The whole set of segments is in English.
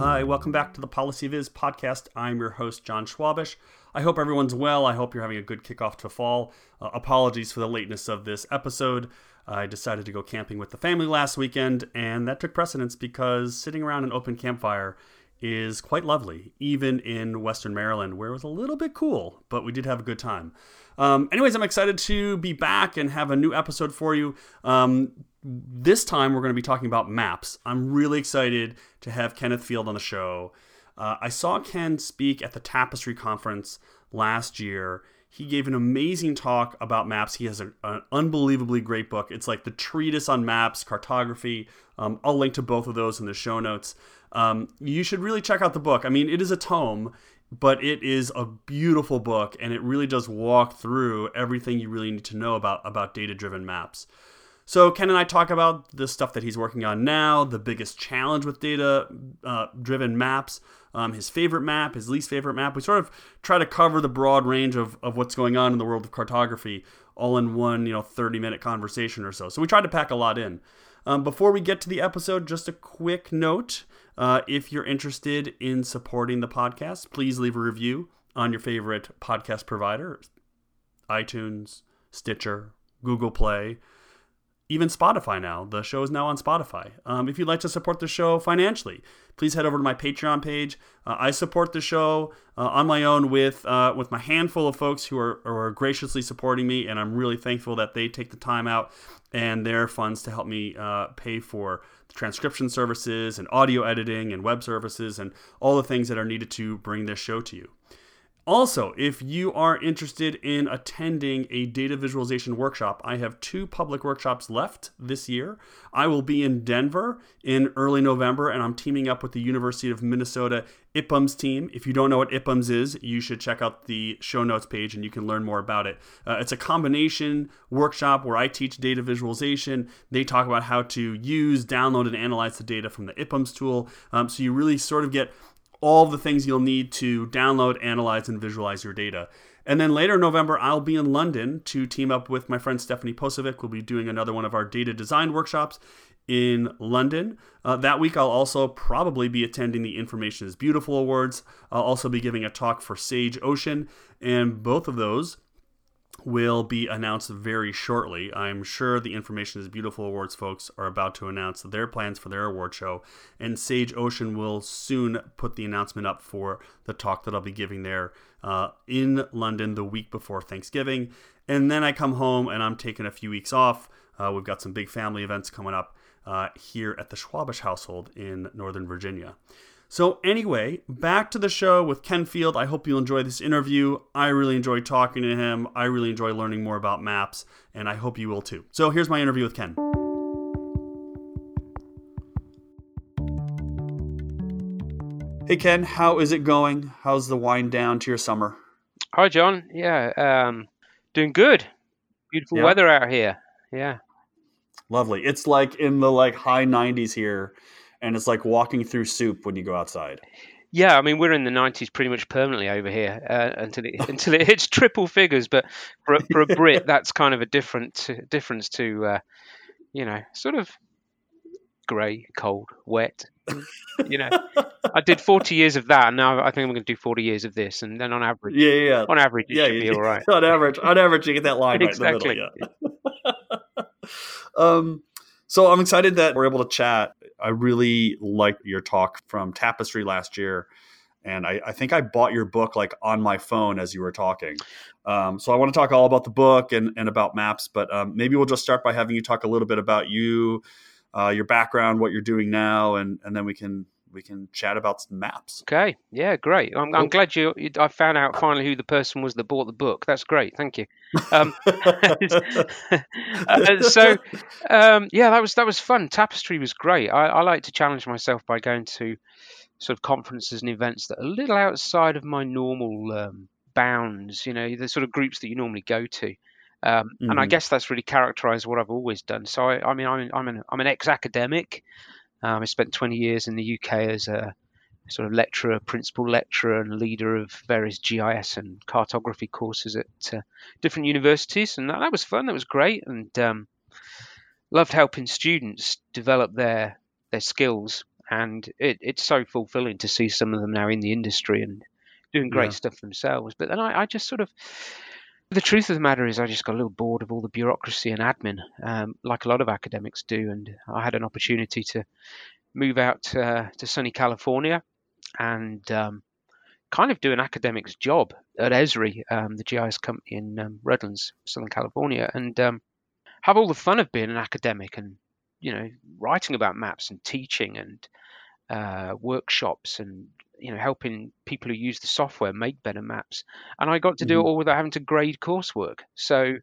Hi, welcome back to the PolicyViz podcast. I'm your host, John Schwabish. I hope everyone's well. I hope you're having a good kickoff to fall. Apologies for the lateness of this episode. I decided to go camping with the family last weekend, and that took precedence because sitting around an open campfire is quite lovely, even in Western Maryland, where it was a little bit cool, but we did have a good time. Anyways, I'm excited to be back and have a new episode for you. This time, we're going to be talking about maps. I'm really excited to have Kenneth Field on the show. I saw Ken speak at the Tapestry Conference last year. He gave an amazing talk about maps. He has an unbelievably great book. It's like the treatise on maps, cartography. I'll link to both of those in the show notes. You should really check out the book. I mean, it is a tome, but it is a beautiful book, and it really does walk through everything you really need to know about data-driven maps. So Ken and I talk about the stuff that he's working on now, the biggest challenge with data-driven maps, his favorite map, his least favorite map. We sort of try to cover the broad range of what's going on in the world of cartography all in one 30-minute conversation or so. So we tried to pack a lot in. Before we get to the episode, just a quick note. If you're interested in supporting the podcast, please leave a review on your favorite podcast provider, iTunes, Stitcher, Google Play, even Spotify now. The show is now on Spotify. If you'd like to support the show financially, please head over to my Patreon page. I support the show on my own with my handful of folks who are graciously supporting me, and I'm really thankful that they take the time out and their funds to help me pay for the transcription services and audio editing and web services and all the things that are needed to bring this show to you. Also, if you are interested in attending a data visualization workshop, I have 2 public workshops left this year. I will be in Denver in early November, and I'm teaming up with the University of Minnesota IPUMS team. If you don't know what IPUMS is, you should check out the show notes page and you can learn more about it. It's a combination workshop where I teach data visualization. They talk about how to use, download, and analyze the data from the IPUMS tool. So you really sort of get all the things you'll need to download, analyze, and visualize your data. And then later in November, I'll be in London to team up with my friend Stephanie Posovic. We'll be doing another one of our data design workshops in London. That week, I'll also probably be attending the Information is Beautiful Awards. I'll also be giving a talk for Sage Ocean, and both of those will be announced very shortly. I'm sure the Information is Beautiful Awards folks are about to announce their plans for their award show, and Sage Ocean will soon put the announcement up for the talk that I'll be giving there in London the week before Thanksgiving. And then I come home and I'm taking a few weeks off. We've got some big family events coming up here at the Schwabish household in Northern Virginia. So anyway, back to the show with Ken Field. I hope you'll enjoy this interview. I really enjoyed talking to him. I really enjoy learning more about maps, and I hope you will too. So here's my interview with Ken. Hey Ken, how is it going? How's the wind down to your summer? Hi John. Yeah, doing good. Beautiful weather out here. Yeah. Lovely. It's like in the high 90s here. And it's like walking through soup when you go outside. Yeah, I mean we're in the 90s pretty much permanently over here until it hits triple figures. But for a Brit, that's kind of a difference to sort of grey, cold, wet. I did 40 years of that, and now I think I'm going to do 40 years of this, and then on average, on average, it should be all right. On average, you get that line exactly. Right in the middle. Yeah. So I'm excited that we're able to chat. I really liked your talk from Tapestry last year. And I think I bought your book on my phone as you were talking. So I want to talk all about the book and about maps. But maybe we'll just start by having you talk a little bit about you, your background, what you're doing now. And then we can chat about some maps. Okay. Yeah, great. I'm glad I found out finally who the person was that bought the book. That's great. Thank you. That was fun. Tapestry was great. I like to challenge myself by going to sort of conferences and events that are a little outside of my normal bounds, the sort of groups that you normally go to. And I guess that's really characterized what I've always done. So I'm an ex-academic. I spent 20 years in the UK as a sort of lecturer, principal lecturer, and leader of various GIS and cartography courses at different universities, and that was fun. That was great, and loved helping students develop their skills and it's so fulfilling to see some of them now in the industry and doing great Yeah. stuff themselves. But then I just sort of, the truth of the matter is, I just got a little bored of all the bureaucracy and admin, like a lot of academics do. And I had an opportunity to move out to sunny California and kind of do an academic's job at Esri, the GIS company in Redlands, Southern California, and have all the fun of being an academic and, writing about maps and teaching and workshops and, helping people who use the software make better maps. And I got to do it Mhm. all without having to grade coursework. So,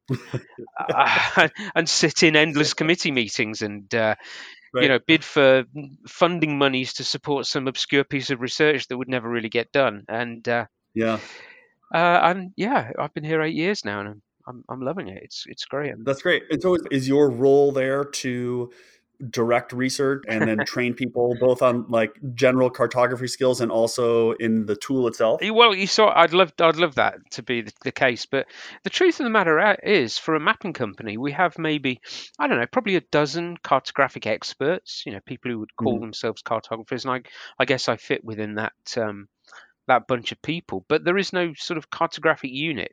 and sit in endless committee meetings and, Right. bid for funding monies to support some obscure piece of research that would never really get done. Yeah. And yeah, I've been here 8 years now, and I'm loving it. It's great. That's great. And so is your role there to direct research and then train people both on like general cartography skills and also in the tool itself? Well, you saw, I'd love that to be the case, but the truth of the matter is, for a mapping company, we have maybe, I don't know, probably a dozen cartographic experts. People who would call Mhm. themselves cartographers, and I guess I fit within that bunch of people. But there is no sort of cartographic unit.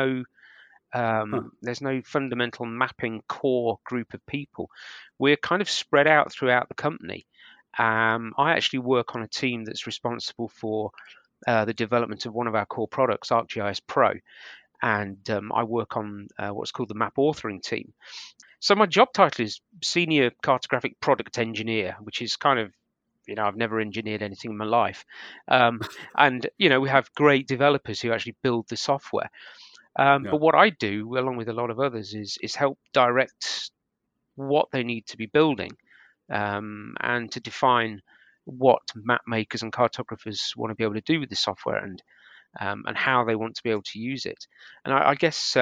Huh. There's no fundamental mapping core group of people. We're kind of spread out throughout the company. I actually work on a team that's responsible for the development of one of our core products, ArcGIS Pro, and I work on what's called the map authoring team. So my job title is Senior Cartographic Product Engineer, which is kind of, I've never engineered anything in my life. And, we have great developers who actually build the software. Yeah. But what I do, along with a lot of others, is help direct what they need to be building, and to define what map makers and cartographers want to be able to do with the software, and how they want to be able to use it. And I guess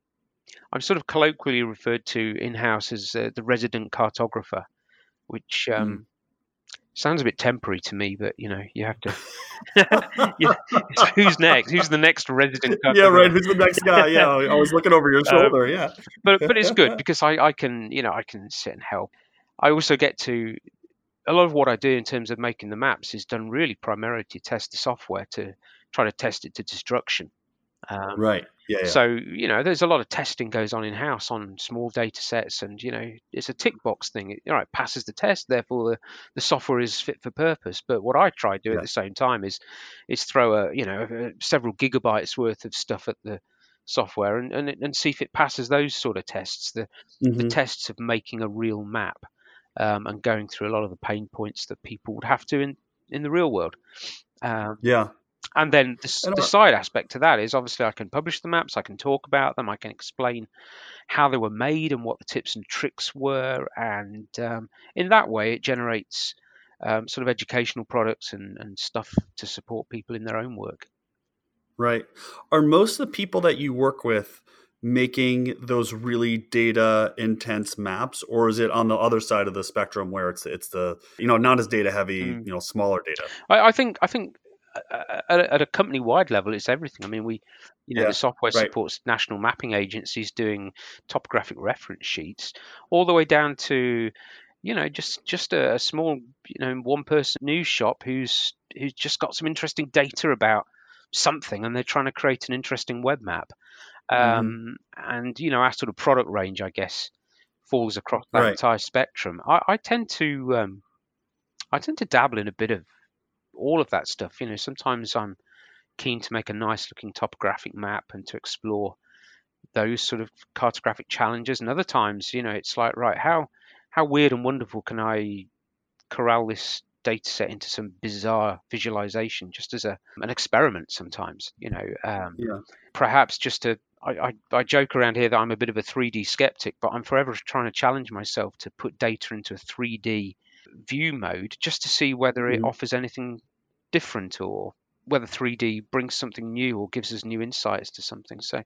I'm sort of colloquially referred to in-house as the resident cartographer, which Mm. sounds a bit temporary to me, but you have to. Yeah, so who's next? Who's the next resident Yeah, right. cartographer? Who's the next guy? Yeah, I was looking over your Um, shoulder. Yeah. but it's good because I can I can sit and help. I also get to, a lot of what I do in terms of making the maps is done really primarily to test the software, to try to test it to destruction. Um, Right. Yeah, yeah. so there's a lot of testing goes on in house on small data sets, and it's a tick box thing. It passes the test, therefore the software is fit for purpose. But what I try to do at Yeah. the same time is throw several gigabytes worth of stuff at the software and see if it passes those sort of tests. The Hmm. tests of making a real map, and going through a lot of the pain points that people would have to in the real world. Um, Yeah. and then And the side aspect to that is, obviously, I can publish the maps, I can talk about them, I can explain how they were made and what the tips and tricks were, and in that way it generates sort of educational products and stuff to support people in their own work. right. Are most of the people that you work with making those really data intense maps, or is it on the other side of the spectrum where it's the not as data heavy, Mm. smaller data? I think at a company wide level, it's everything. I mean, the Yeah. software Right. supports national mapping agencies doing topographic reference sheets, all the way down to just a small one person news shop who's just got some interesting data about something, and they're trying to create an interesting web map. Hmm. And our sort of product range, I guess, falls across that Right. entire spectrum. I tend to dabble in a bit of all of that stuff. Sometimes I'm keen to make a nice looking topographic map and to explore those sort of cartographic challenges. And other times, it's like, right, how weird and wonderful can I corral this data set into some bizarre visualization, just as an experiment sometimes. Yeah. Perhaps just to, I joke around here that I'm a bit of a 3D skeptic, but I'm forever trying to challenge myself to put data into a 3D view mode just to see whether it Hmm. offers anything different, or whether 3D brings something new or gives us new insights to something. So,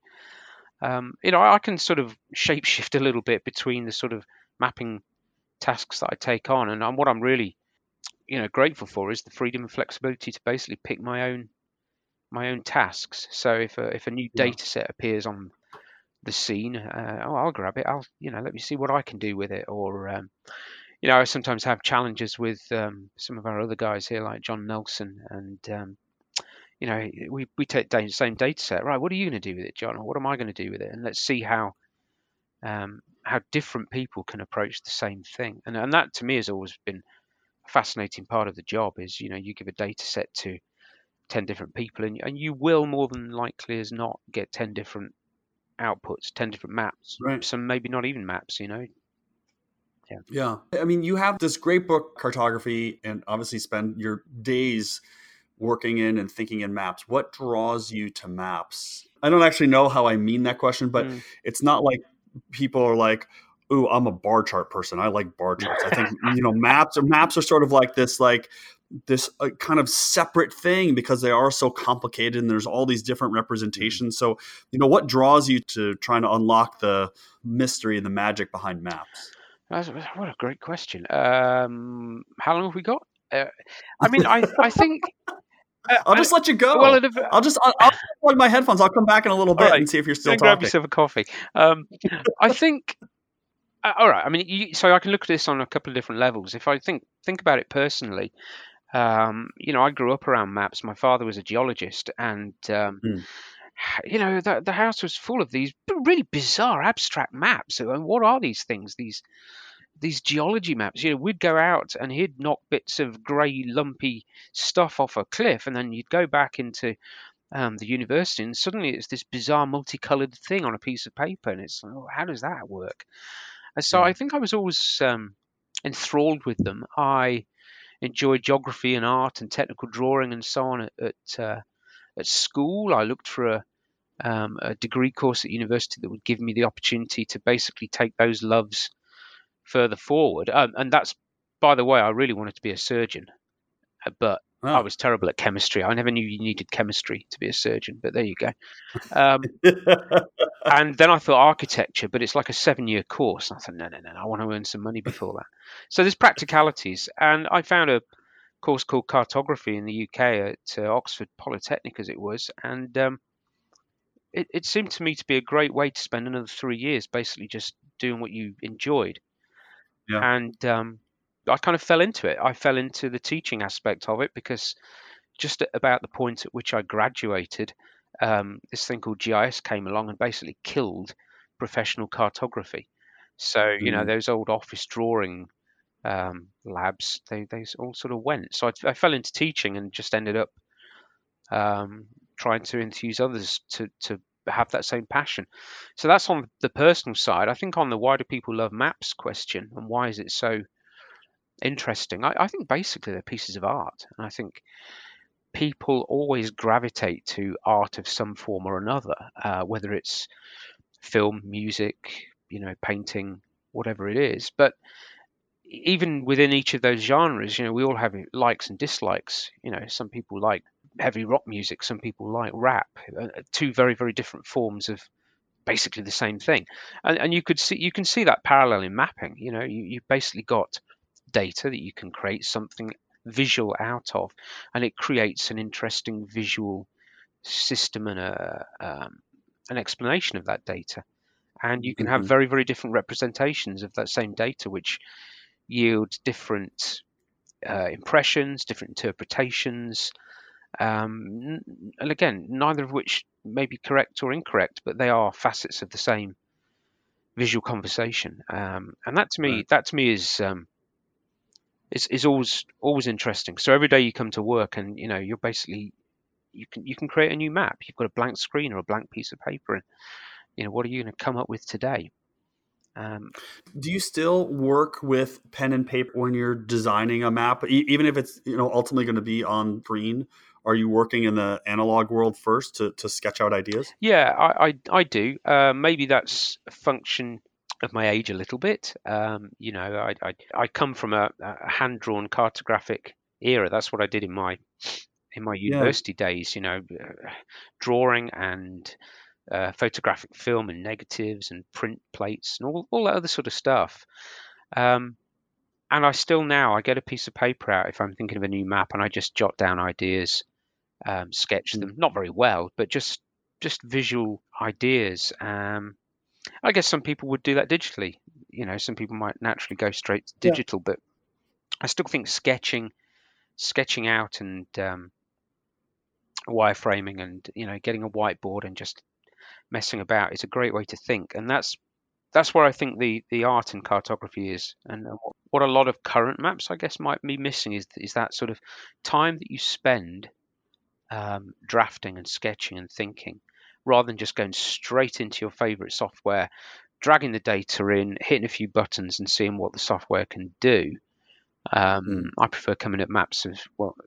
I can sort of shapeshift a little bit between the sort of mapping tasks that I take on, and what I'm really, grateful for is the freedom and flexibility to basically pick my own tasks. So if a new Yeah. data set appears on the scene, I'll grab it. Let me see what I can do with it, or I sometimes have challenges with some of our other guys here, like John Nelson, and we take the same data set. Right, what are you going to do with it, John? Or what am I going to do with it? And let's see how different people can approach the same thing. And that to me has always been a fascinating part of the job. Is you give a data set to 10 different people, and you will more than likely as not get 10 different outputs, 10 different maps, Right. some maybe not even maps. Yeah. I mean, you have this great book, Cartography, and obviously spend your days working in and thinking in maps. What draws you to maps? I don't actually know how I mean that question, but it's not like people are like, "Ooh, I'm a bar chart person. I like bar charts." I think maps are sort of like this kind of separate thing because they are so complicated and there's all these different representations. So, what draws you to trying to unlock the mystery and the magic behind maps? What a great question. How long have we got? I mean, I think. I'll just let you go. Well, I'll plug my headphones. I'll come back in a little bit right, and see if you're still then grab talking. yourself a coffee. I think. All right. I mean, so I can look at this on a couple of different levels. If I think about it personally, I grew up around maps. My father was a geologist, and the house was full of these really bizarre abstract maps. And what are these things? These geology maps. We'd go out and he'd knock bits of grey, lumpy stuff off a cliff, and then you'd go back into the university, and suddenly it's this bizarre, multicolored thing on a piece of paper, and it's like, oh, how does that work? And so I think I was always enthralled with them. I enjoyed geography and art and technical drawing and so on at school. I looked for a degree course at university that would give me the opportunity to basically take those loves further forward. And that's, by the way, I really wanted to be a surgeon, but I was terrible at chemistry. I never knew you needed chemistry to be a surgeon, but there you go. And then I thought architecture, but it's like a 7-year course. And I thought, no, I want to earn some money before that. So there's practicalities. And I found a course called cartography in the UK at Oxford Polytechnic, as it was. And it seemed to me to be a great way to spend another 3 years basically just doing what you enjoyed. Yeah. And I kind of fell into it. I fell into the teaching aspect of it because just at about the point at which I graduated, this thing called GIS came along and basically killed professional cartography. So, those old office drawing labs, they all sort of went. So I fell into teaching and just ended up trying to enthuse others to have that same passion. So that's on the personal side. I think on the why do people love maps question and why is it so interesting, I think basically they're pieces of art. And I think people always gravitate to art of some form or another, whether it's film, music, painting, whatever it is. But even within each of those genres, we all have likes and dislikes. Some people like heavy rock music, some people like rap, two very, very different forms of basically the same thing. And you can see that parallel in mapping. You've basically got data that you can create something visual out of, and it creates an interesting visual system and an explanation of that data. And you can have very, very different representations of that same data, which yield different impressions, different interpretations, and again, neither of which may be correct or incorrect, but they are facets of the same visual conversation. And that to me is always interesting. So every day you come to work, and you're basically you can create a new map. You've got a blank screen or a blank piece of paper, and what are you going to come up with today? Do you still work with pen and paper when you're designing a map, even if it's ultimately going to be on screen? Are you working in the analog world first to sketch out ideas? Yeah, I do. Maybe that's a function of my age a little bit. I come from a hand-drawn cartographic era. That's what I did in my university days. Drawing and photographic film and negatives and print plates and all that other sort of stuff. And I still now I get a piece of paper out if I'm thinking of a new map, and I just jot down ideas, sketch them, not very well, but just visual ideas. I guess some people would do that digitally. some people might naturally go straight to Yeah. digital, but I still think sketching out and wireframing and getting a whiteboard and just messing about is a great way to think, and that's where I think the art in cartography is, and what a lot of current maps, I guess, might be missing is that sort of time that you spend drafting and sketching and thinking, rather than just going straight into your favorite software, dragging the data in, hitting a few buttons, and seeing what the software can do. I prefer coming at maps of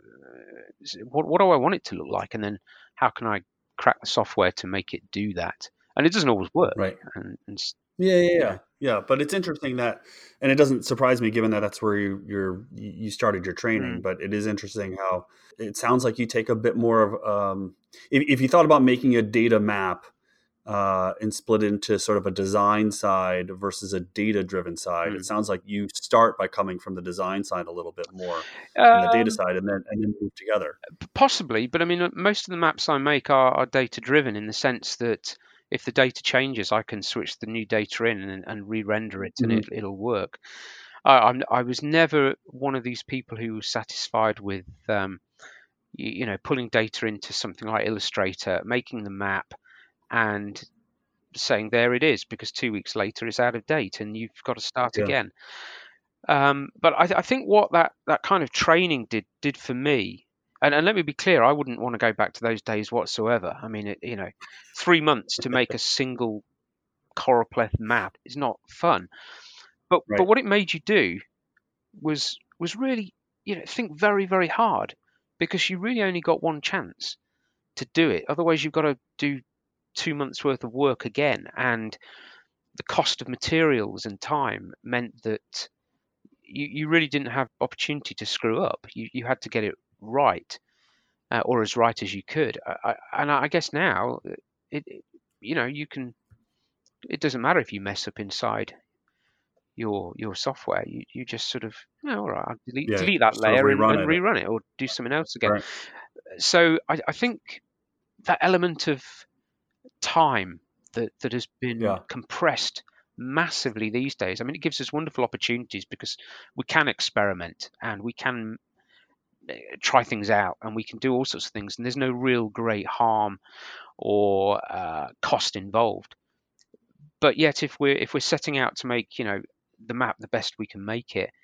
what do I want it to look like, and then how can I crack the software to make it do that? And it doesn't always work. Right. And Yeah. But it's interesting that, and it doesn't surprise me given that that's where you started your training. Mm. But it is interesting how it sounds like you take a bit more of if you thought about making a data map and split into sort of a design side versus a data-driven side. It sounds like you start by coming from the design side a little bit more than the data side, and then move together. Possibly, but I mean, most of the maps I make are data-driven in the sense that if the data changes, I can switch the new data in and re-render it, and it'll work. I was never one of these people who was satisfied with pulling data into something like Illustrator, making the map, and saying there it is, because 2 weeks later it's out of date and you've got to start again. But I think what that kind of training did for me, and let me be clear, I wouldn't want to go back to those days whatsoever. I mean, 3 months to make a single choropleth map is not fun. But what it made you do was really think very, very hard, because you really only got one chance to do it. Otherwise, you've got to do 2 months worth of work again, and the cost of materials and time meant that you really didn't have opportunity to screw up. You had to get it right, or as right as you could. I guess now you can. It doesn't matter if you mess up inside your software. You just sort of, all right, I'll delete that sort of layer and rerun it, or do something else again. Right. So I think that element of time that has been compressed massively these days. I mean, it gives us wonderful opportunities because we can experiment and we can try things out and we can do all sorts of things, and there's no real great harm or cost involved. But yet, if we're setting out to make the map the best we can make it,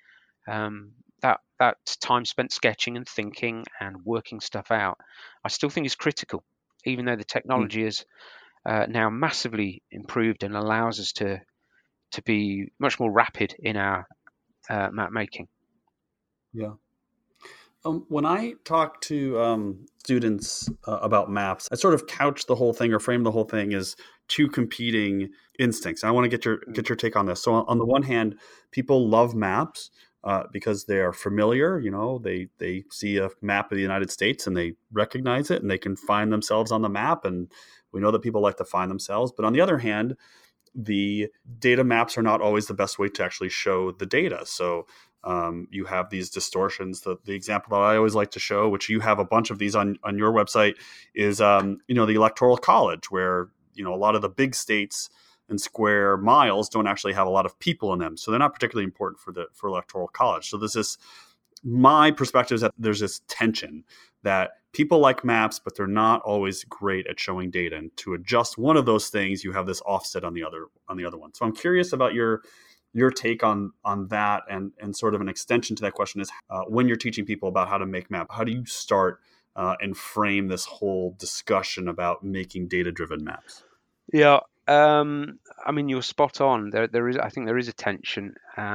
that time spent sketching and thinking and working stuff out, I still think is critical, even though the technology is now massively improved and allows us to be much more rapid in our map making. Yeah. When I talk to students about maps, I sort of couch the whole thing or frame the whole thing as two competing instincts. I want to get your take on this. So on the one hand, people love maps because they are familiar. They see a map of the United States and they recognize it and they can find themselves on the map. And we know that people like to find themselves. But on the other hand, the data maps are not always the best way to actually show the data. So you have these distortions. The example that I always like to show, which you have a bunch of these on your website, is the Electoral College, where a lot of the big states and square miles don't actually have a lot of people in them, so they're not particularly important for Electoral College. So my perspective is that there's this tension that people like maps, but they're not always great at showing data. And to adjust one of those things, you have this offset on the other one. So I'm curious about your take on that, and sort of an extension to that question is when you're teaching people about how to make map, how do you start and frame this whole discussion about making data-driven maps? Yeah, I mean, you're spot on. I think there is a tension,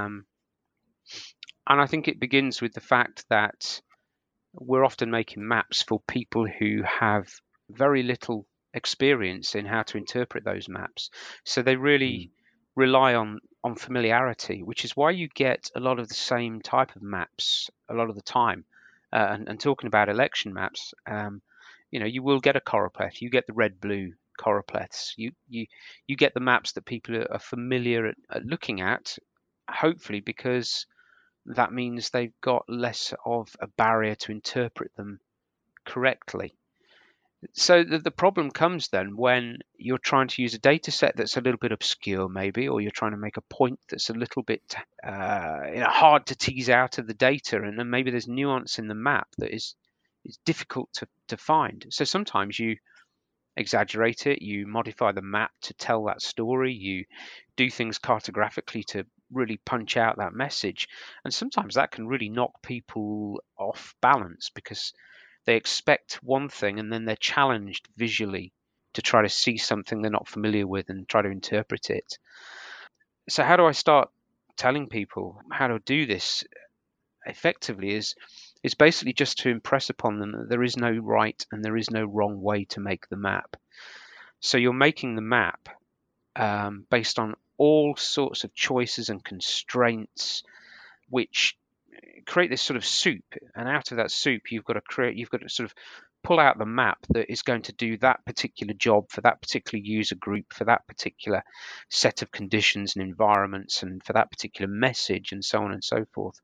and I think it begins with the fact that we're often making maps for people who have very little experience in how to interpret those maps. So they really rely on familiarity, which is why you get a lot of the same type of maps a lot of the time. And talking about election maps, you will get a choropleth. You get the red-blue choropleths. You get the maps that people are familiar at looking at, hopefully because that means they've got less of a barrier to interpret them correctly. So the problem comes then when you're trying to use a data set that's a little bit obscure, maybe, or you're trying to make a point that's a little bit hard to tease out of the data, and then maybe there's nuance in the map that is difficult to find. So sometimes you exaggerate it, you modify the map to tell that story, you do things cartographically to really punch out that message, and sometimes that can really knock people off balance because they expect one thing and then they're challenged visually to try to see something they're not familiar with and try to interpret it. So how do I start telling people how to do this effectively is basically just to impress upon them that there is no right and there is no wrong way to make the map. So you're making the map based on all sorts of choices and constraints which create this sort of soup, and out of that soup you've got to sort of pull out the map that is going to do that particular job for that particular user group, for that particular set of conditions and environments, and for that particular message, and so on and so forth.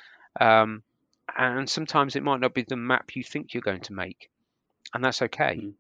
And sometimes it might not be the map you think you're going to make, and that's okay.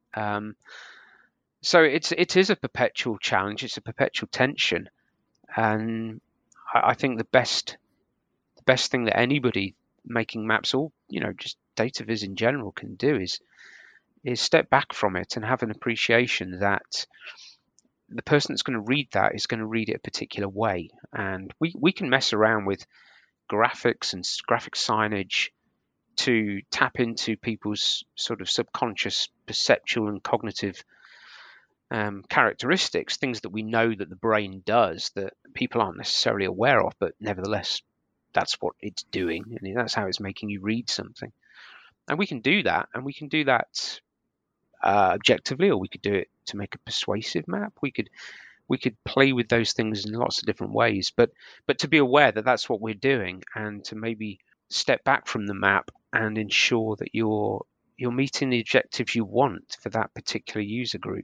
So it is a perpetual challenge. It's a perpetual tension, and I think the best thing that anybody making maps, or just data viz in general, can do is step back from it and have an appreciation that the person that's going to read that is going to read it a particular way. And we can mess around with graphics and graphic signage to tap into people's sort of subconscious perceptual and cognitive characteristics, things that we know that the brain does that people aren't necessarily aware of, but nevertheless that's what it's doing, and that's how it's making you read something. And we can do that, and we can do that objectively, or we could do it to make a persuasive map. We could play with those things in lots of different ways, but to be aware that that's what we're doing, and to maybe step back from the map and ensure that you're meeting the objectives you want for that particular user group.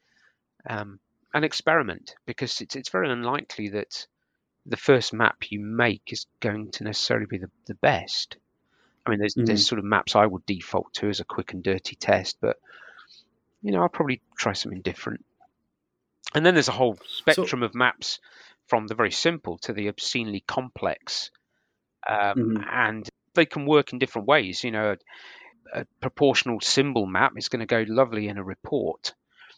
And experiment, because it's very unlikely that the first map you make is going to necessarily be the best. I mean, there's sort of maps I would default to as a quick and dirty test, but I'll probably try something different. And then there's a whole spectrum of maps, from the very simple to the obscenely complex, and they can work in different ways. A proportional symbol map is going to go lovely in a report,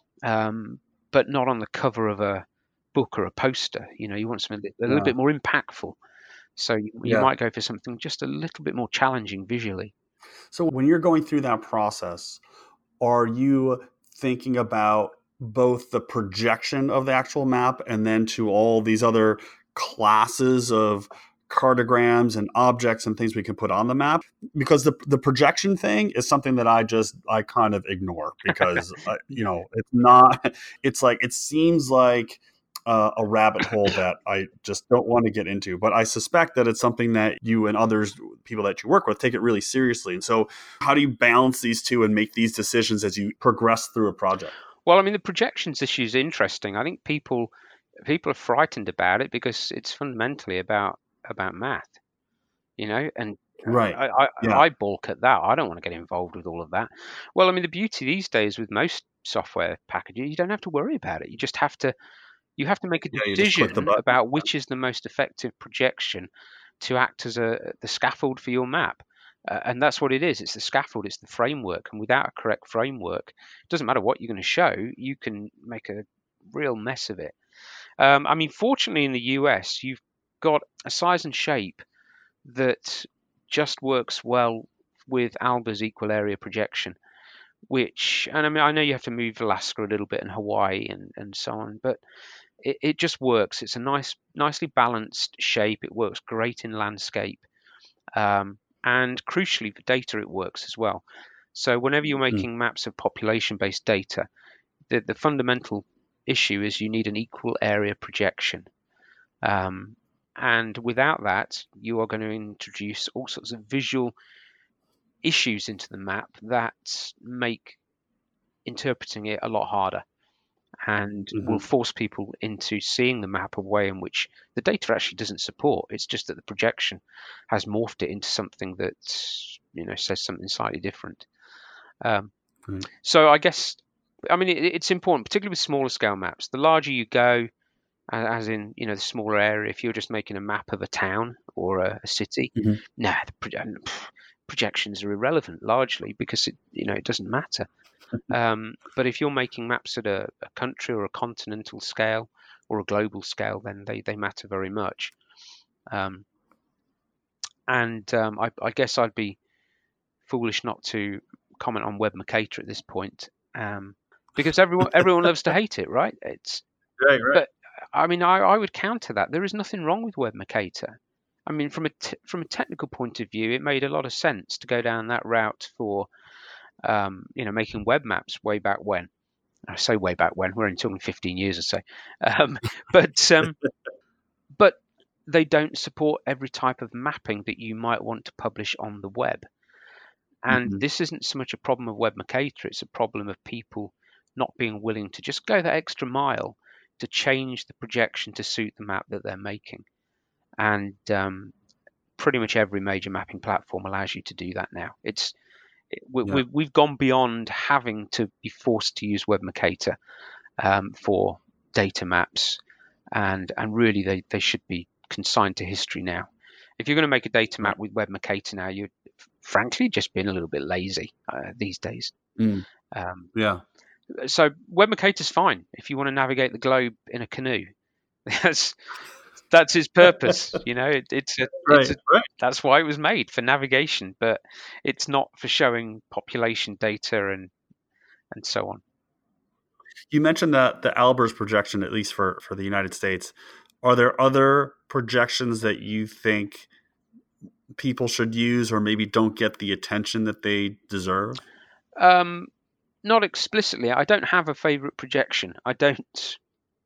but not on the cover of a book or a poster. You want something a little bit more impactful. So you might go for something just a little bit more challenging visually. So when you're going through that process, are you thinking about both the projection of the actual map and then to all these other classes of cartograms and objects and things we can put on the map? Because the projection thing is something that I kind of ignore, because it's not, it's like, it seems like a rabbit hole that I just don't want to get into. But I suspect that it's something that you and others, people that you work with, take it really seriously. And so how do you balance these two and make these decisions as you progress through a project? Well, I mean, the projections issue is interesting. I think people are frightened about it because it's fundamentally about math, and right. I balk at that. I don't want to get involved with all of that. Well, I mean, the beauty these days with most software packages, you don't have to worry about it. You just have to make a decision about which is the most effective projection to act as the scaffold for your map. And that's what it is. It's the scaffold, it's the framework. And without a correct framework, it doesn't matter what you're going to show, you can make a real mess of it. I mean, fortunately in the US, you've got a size and shape that just works well with Alba's equal area projection, and I mean, I know you have to move Alaska a little bit and Hawaii and so on, but it just works. It's a nicely balanced shape. It works great in landscape. And crucially for data, it works as well. So whenever you're making maps of population-based data, the fundamental issue is you need an equal area projection. And without that, you are going to introduce all sorts of visual issues into the map that make interpreting it a lot harder, and will force people into seeing the map a way in which the data actually doesn't support. It's just that the projection has morphed it into something that says something slightly different. Right. So I guess, I mean, it's important, particularly with smaller scale maps. The larger you go, as in, the smaller area, if you're just making a map of a town or a city, Mhm. projections are irrelevant largely because it doesn't matter. But if you're making maps at a country or a continental scale or a global scale, then they matter very much. I guess I'd be foolish not to comment on Web Mercator at this point, because everyone loves to hate it, right? Right, right. But I mean, I would counter that. There is nothing wrong with Web Mercator. I mean, from a technical point of view, it made a lot of sense to go down that route for making web maps way back when. I say way back when, we're only talking 15 years or so. But they don't support every type of mapping that you might want to publish on the web. And Mhm. this isn't so much a problem of Web Mercator, it's a problem of people not being willing to just go that extra mile to change the projection to suit the map that they're making. And pretty much every major mapping platform allows you to do that now. Yeah. We've gone beyond having to be forced to use Web Mercator for data maps, and really they should be consigned to history now. If you're going to make a data map Right. with Web Mercator now, you're frankly just being a little bit lazy these days. Mm. Um, Yeah. so Web Mercator's fine if you want to navigate the globe in a canoe. That's its purpose. Right. Right. That's why it was made, for navigation, but it's not for showing population data and so on. You mentioned that the Albers projection, at least for the United States. Are there other projections that you think people should use or maybe don't get the attention that they deserve? Not explicitly. I don't have a favorite projection. I don't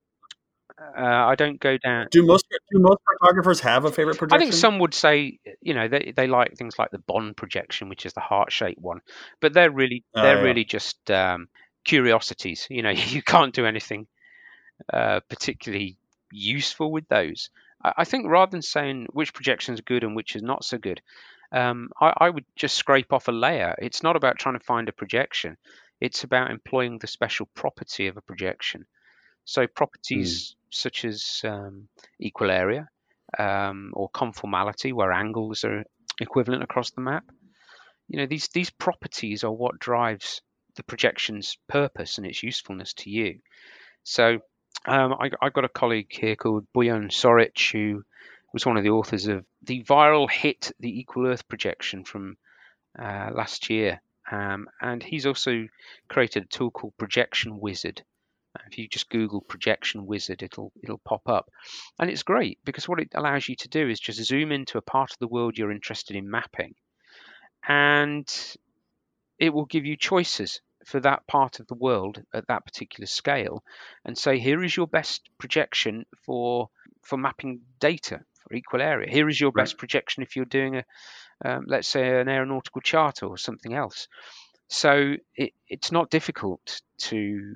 go down. Do most cartographers have a favorite I think projection? some would say, they like things like the Bond projection, which is the heart-shaped one, but they're Yeah. really just curiosities. You can't do anything particularly useful with those. I think rather than saying which projection is good and which is not so good, I would just scrape off a layer. It's not about trying to find a projection. It's about employing the special property of a projection. So properties such as equal area or conformality, where angles are equivalent across the map. These properties are what drives the projection's purpose and its usefulness to you. So I've got a colleague here called Bojan Soric, who was one of the authors of the viral hit, The Equal Earth Projection, from last year. And he's also created a tool called Projection Wizard. If you just Google Projection Wizard, it'll pop up. And it's great because what it allows you to do is just zoom into a part of the world you're interested in mapping. And it will give you choices for that part of the world at that particular scale and say, here is your best projection for mapping data for equal area. Here is your Right. best projection if you're doing let's say an aeronautical chart or something else. So it's not difficult to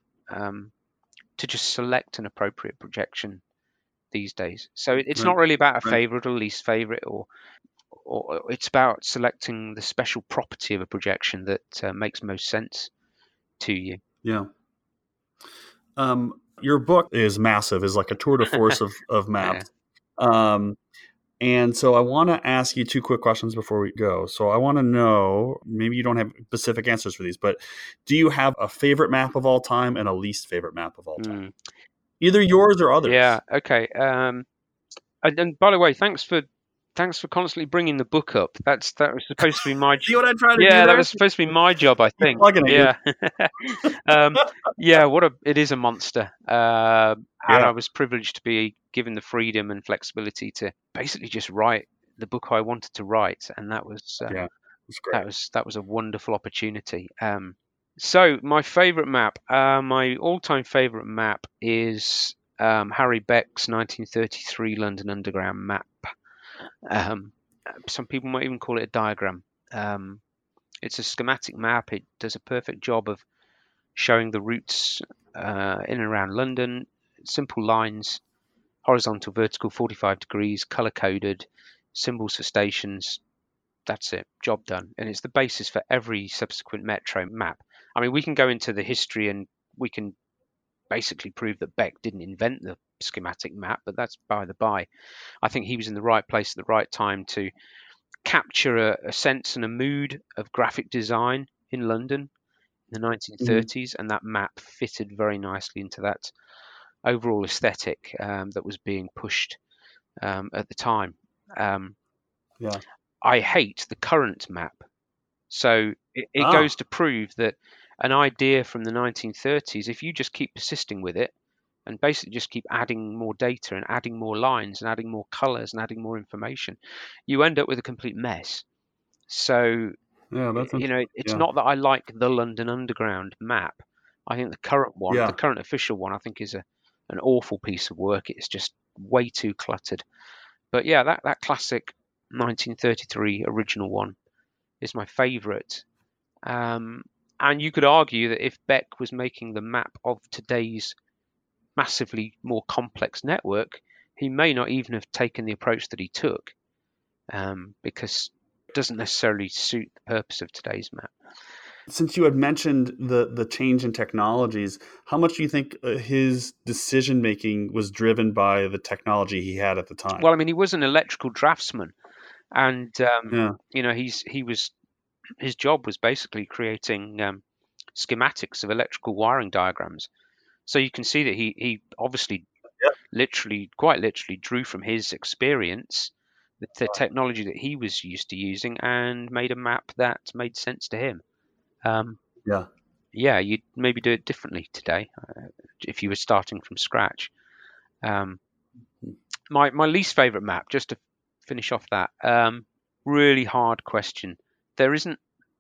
just select an appropriate projection these days. So it's not really about a favorite or least favorite, or it's about selecting the special property of a projection that makes most sense to you. Yeah. Your book is massive, is like a tour de force of maps. And so I want to ask you two quick questions before we go. So I want to know, maybe you don't have specific answers for these, but do you have a favorite map of all time and a least favorite map of all time? Either yours or others. Yeah. Okay. And by the way, thanks for constantly bringing the book up. That was supposed to be my See what I tried to do yeah, there? that was supposed to be my job, I think. Yeah. Yeah, it is a monster. And I was privileged to be given the freedom and flexibility to basically just write the book I wanted to write, and that was great. that was a wonderful opportunity. So my favorite map, my all-time favorite map is Harry Beck's 1933 London Underground map. Some people might even call it a diagram. It's a schematic map. It does a perfect job of showing the routes in and around London. Simple lines, horizontal, vertical, 45 degrees, color-coded, symbols for stations. That's it, job done. And it's the basis for every subsequent metro map. I mean, we can go into the history and we can basically prove that Beck didn't invent the schematic map, but that's by the by. I think he was in the right place at the right time to capture a sense and a mood of graphic design in London in the 1930s, and that map fitted very nicely into that overall aesthetic that was being pushed at the time. I hate the current map. So it goes to prove that an idea from the 1930s, if you just keep persisting with it and basically just keep adding more data and adding more lines and adding more colors and adding more information, you end up with a complete mess. So, it's not that I like the London Underground map. I think the current one, the current official one, I think is an awful piece of work. It's just way too cluttered. But yeah, that classic 1933 original one is my favourite. And you could argue that if Beck was making the map of today's massively more complex network, he may not even have taken the approach that he took, because it doesn't necessarily suit the purpose of today's map. Since you had mentioned the change in technologies, how much do you think his decision-making was driven by the technology he had at the time? Well, I mean, he was an electrical draftsman, and his job was basically creating schematics of electrical wiring diagrams. So you can see that he obviously quite literally drew from his experience the technology that he was used to using and made a map that made sense to him. You'd maybe do it differently today if you were starting from scratch. My least favorite map, just to finish off that, really hard question. There isn't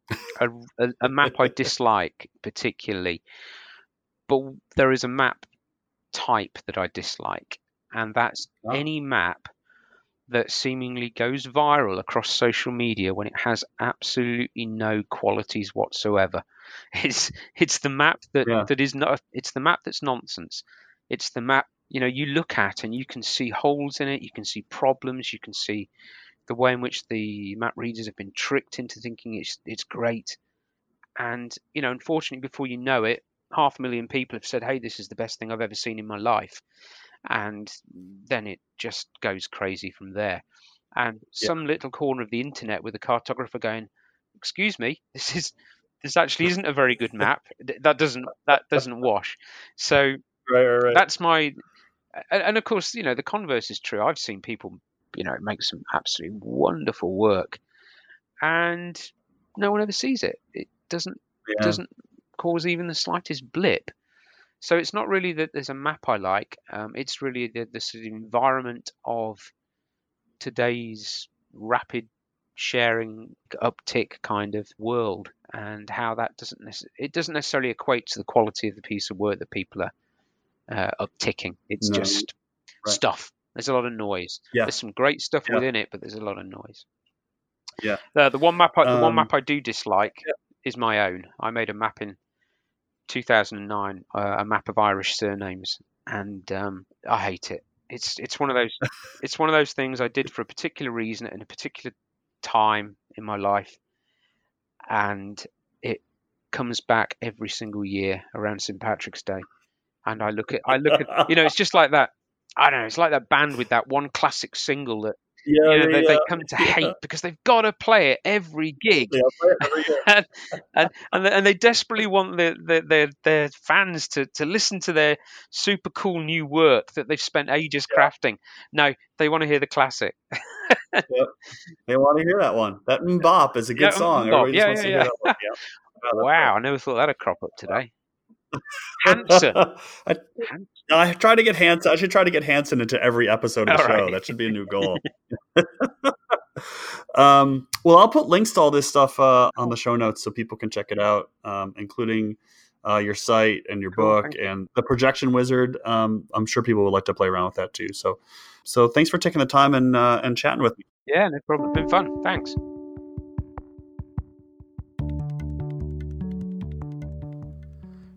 a map I dislike particularly, but there is a map type that I dislike, and that's any map that seemingly goes viral across social media when it has absolutely no qualities whatsoever. It's the map that is not. It's the map that's nonsense. It's the map you look at and you can see holes in it. You can see problems. You can see the way in which the map readers have been tricked into thinking it's great. And unfortunately, before you know it, 500,000 people have said, "Hey, this is the best thing I've ever seen in my life." And then it just goes crazy from there. And some little corner of the internet with a cartographer going, "Excuse me, this actually isn't a very good map. That doesn't wash." So that's my. And of course, the converse is true. I've seen people, make some absolutely wonderful work, and no one ever sees it. It doesn't cause even the slightest blip. So it's not really that there's a map I like. It's really the sort of environment of today's rapid sharing uptick kind of world, and how that doesn't necessarily equate to the quality of the piece of work that people are upticking. It's just stuff. There's a lot of noise. There's some great stuff within it, but there's a lot of noise. The one map I do dislike is my own. I made a map in 2009, a map of Irish surnames, and I hate it. It's one of those things I did for a particular reason at a particular time in my life, and it comes back every single year around St. Patrick's Day, and I look at it's just like that. I don't know. It's like that band with that one classic single that they come to hate because they've got to play it every gig, and they desperately want their fans to listen to their super cool new work that they've spent ages crafting. No, they want to hear the classic. They want to hear that one. That Mbop is a good song. Everybody just wants to hear that one. Wow, I never thought that'd crop up today. Hanson. I try to get Hanson. I should try to get Hanson into every episode of the show. That should be a new goal. Well, I'll put links to all this stuff on the show notes so people can check it out, including your site and your book and the Projection Wizard. I'm sure people would like to play around with that too. So thanks for taking the time and chatting with me. Yeah, no problem. It's been fun. Thanks.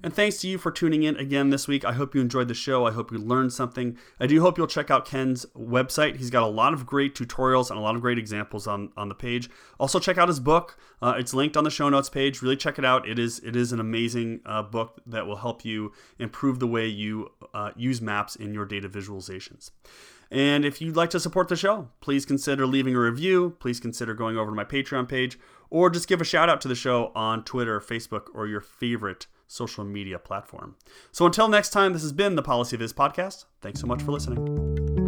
And thanks to you for tuning in again this week. I hope you enjoyed the show. I hope you learned something. I do hope you'll check out Ken's website. He's got a lot of great tutorials and a lot of great examples on the page. Also, check out his book. It's linked on the show notes page. Really check it out. It is an amazing book that will help you improve the way you use maps in your data visualizations. And if you'd like to support the show, please consider leaving a review. Please consider going over to my Patreon page, or just give a shout out to the show on Twitter, Facebook, or your favorite social media platform. So until next time, this has been the Policy Viz podcast. Thanks so much for listening.